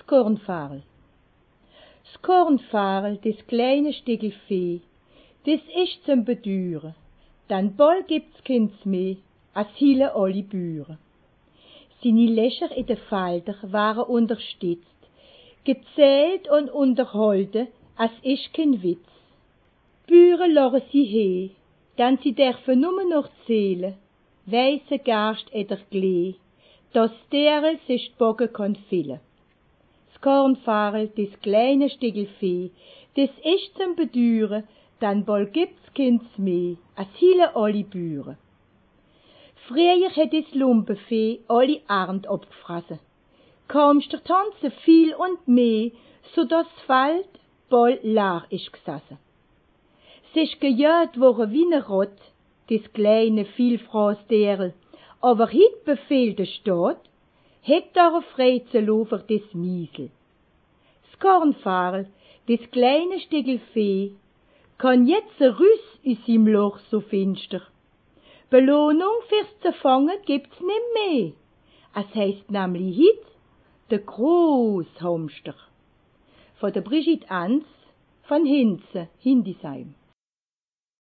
Kornfarl. Das Kornfarl, das kleine Stickel Vieh, das ist zum Bedüren, dann bald gibt's keins mehr, als hiele alle Büren. Seine Löcher in den Feldern waren unterstützt, gezählt und unterhalten, als ist kein Witz. Büren lassen sie he, dann sie dürfen nur noch zählen, weisse Gerst eder Glee, dass derel sich Bogen kann füllen. Das Kornfarl, das kleine Stickel Vieh, das ist zum Bedüren, dann bald gibt's keins mehr, als hiele alle Büren. Früher hat das Lumpenvieh alle Arnd abgefressen. Kaumst der Tanze viel und mehr, so dass das Feld bald leer ist gesessen. Es ist gejagt worden wie ne Rott, das kleine Vielfraßderl, aber hit befehlt der Staat, het da Freizelofer des Miesel. Das Kornfarl, das kleine Stickel Vieh, kann jetzt Rüss in seinem Loch so finster. Belohnung fürs Zerfangen gibt's nimm mehr. Es heisst nämlich hit der Großhamster. Von der Brigitte Ans von Hinze, Hindisheim.